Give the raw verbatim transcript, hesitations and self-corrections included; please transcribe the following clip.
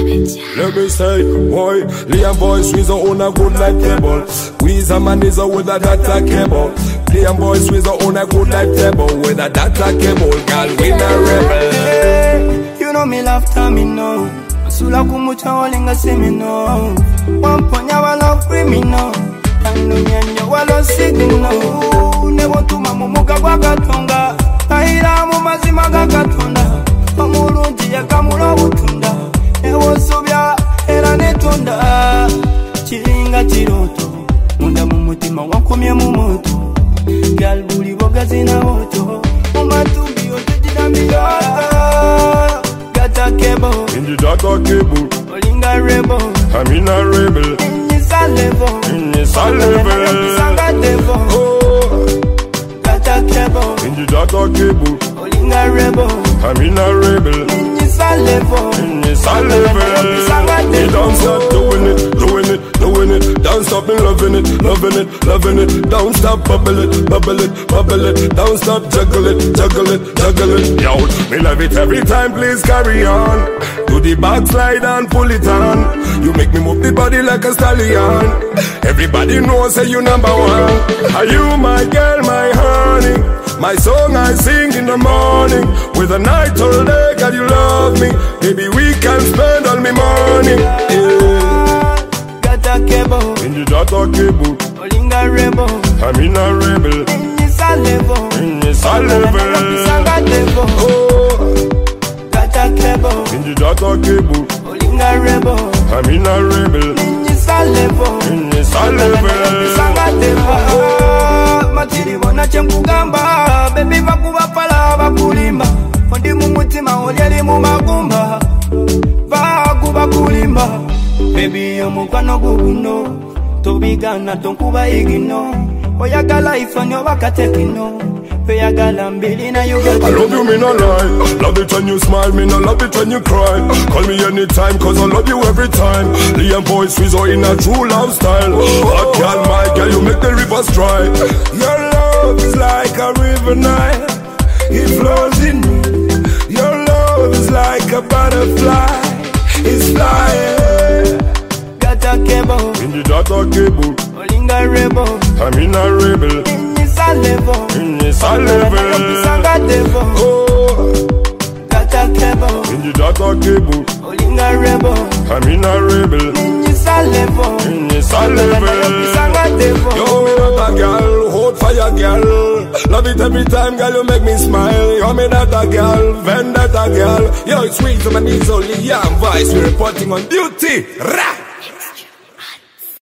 Let me say, boy, Liam boys, we's own a good like table. We's a man is a with a data cable. Liam boys, we's own a good like table. With a data cable, girl, we not rebel. Hey, you know me love time, me know. Sula kumucha olinga se me know. One ponya wala free me know. Tanu nyanyo wala signal. Nebo tuma mumuka kwa katonga. Kaira mu mazima ga katonda. Omulungi yakamula obutunda. Ewo sobya era netonda. Chiringa chiroto. Munda mu mutima wankomye mu moto. Gal buli boga zina moto. Omatumbi otujira miyoto. Gata cable. In the data cable. Olinga rebel. I'm in a rebel. In this a level. In this a level. Sanga devil. Oh. Gata cable. In the data cable. Olinga rebel. I'm in a rebel. In this a level. In this a level. Sanga Me devil. don't stop doing it, doing it, doing it. Don't stop me loving it, loving it, loving it. Don't stop bubble it, bubble it, bubble it. Don't stop juggle it, juggle it, juggle it. Yo, me love it every time, please carry on. Do the backslide and pull it on. You make me move the body like a stallion. Everybody knows say you number one. Are you my girl, my honey? My song I sing in the morning. With a night all day, God you love me. Maybe we can spend all my money. Yeah. Gata cable. In the data cable. Olinga rebel. I'm in a rebel. In this a level. In this a level. Sanga devil. Oh. Gata cable. In the data cable. Olinga rebel. I'm in a rebel. In this a level. In this a level. Sanga devil. Matiri bona chemkugamba. Baby vakuba pala vakulimba. Ondi mumutima olyali mu magumba. Vakuba kulimba. Baby omukwano guguno. Tobigana tonkuba igino. Oyagala ifanyo bakatekino. Oyagala mbili na you got. I love you, me no lie. Love it when you smile, me no love it when you cry. Call me anytime, cause I love you every time. Liam boys, we so in a true love style. Hot girl, my girl, you make the rivers dry. Your love is like a river Nile. It flows in me. Your love is like a butterfly. It's flying. Gata cable. In the data cable. Olinga rebel. I'm in a rebel. In this a level. In this a level. Sanga devil. Oh. Gata cable. In the data cable. Olinga rebel. I'm in a rebel. In this a level. In this a level. Sanga devil. Yo, me not a girl, hold fire girl. Love it every time, girl, you make me smile. Yo, me not a girl, vendetta girl. Yo, it's sweet to my knees only, yeah, voice, we're reporting on duty. Rah!